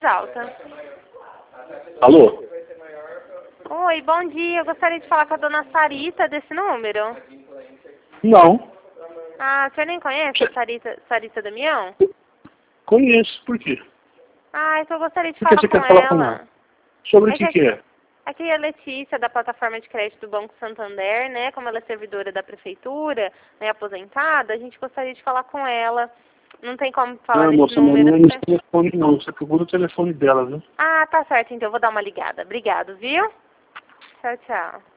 Alta. Alô? Oi, bom dia. Eu gostaria de falar com a dona Sarita desse número. Não. Ah, o senhor nem conhece a Sarita Damião? Conheço. Por quê? Ah, então eu gostaria de Por que falar você com quer falar com ela? ela. Sobre É o que é? Aqui é a Letícia, da plataforma de crédito do Banco Santander, né? Como ela é servidora da prefeitura, né, aposentada, a gente gostaria de falar com ela. Não tem como falar Ah, nesse moça, não número. é nesse telefone não. Você procura o telefone dela, viu? Ah, tá certo, então eu vou dar uma ligada. Obrigado, viu? Tchau, tchau.